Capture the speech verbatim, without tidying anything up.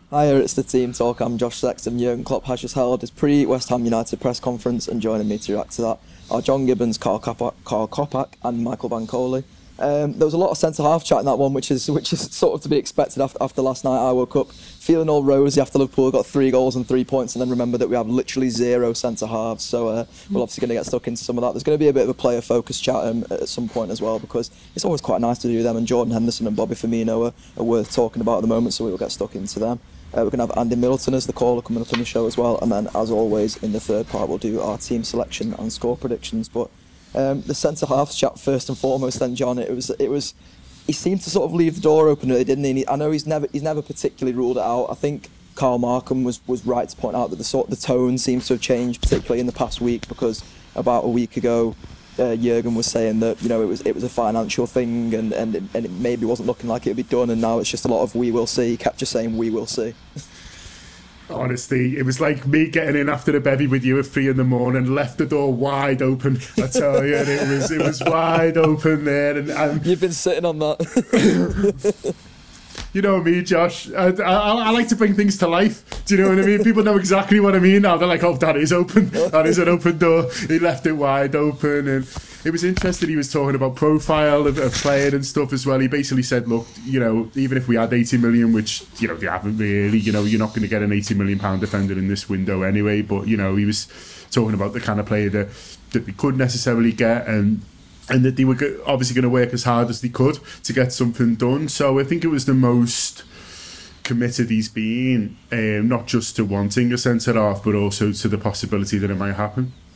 Hiya, it's the Team Talk. I'm Josh Sexton. Jurgen Klopp has just held his pre-West Ham United press conference, and joining me to react to that are John Gibbons, Carl Kopak, Carl Kopak and Michael Van Coley. Um, there was a lot of centre-half chat in that one, which is which is sort of to be expected after, after last night. I woke up feeling all rosy after Liverpool got three goals and three points, and then remember that we have literally zero centre-halves, so uh, we're obviously going to get stuck into some of that. There's going to be a bit of a player-focused chat um, at some point as well, because it's always quite nice to do them, and Jordan Henderson and Bobby Firmino are, are worth talking about at the moment, so we will get stuck into them. Uh, we're going to have Andy Middleton as the caller coming up on the show as well, and then, as always, in the third part, we'll do our team selection and score predictions. But um, the centre halves chat first and foremost, then John, it was it was he seemed to sort of leave the door open, really, didn't he? I know he's never he's never particularly ruled it out. I think Carl Markham was, was right to point out that the sort the tone seems to have changed, particularly in the past week, because about a week ago, Uh, Jurgen was saying that, you know, it was it was a financial thing, and, and, it, and it maybe wasn't looking like it would be done, and now it's just a lot of we will see. He kept just saying we will see. Honestly, it was like me getting in after the bevy with you at three in the morning, left the door wide open, I tell you, and it was it was wide open there. And, and You've been sitting on that. You know me, Josh. I, I, I like to bring things to life. Do you know what I mean? People know exactly what I mean now. They're like, oh, that is open. That is an open door. He left it wide open. And it was interesting. He was talking about profile of, of playing and stuff as well. He basically said, look, you know, even if we had eighty million, which, you know, they haven't really, you know, you're not going to get an eighty million pound defender in this window anyway. But, you know, he was talking about the kind of player that, that we could necessarily get, and and that they were obviously going to work as hard as they could to get something done. So I think it was the most committed he's been, um, not just to wanting a centre-half, but also to the possibility that it might happen.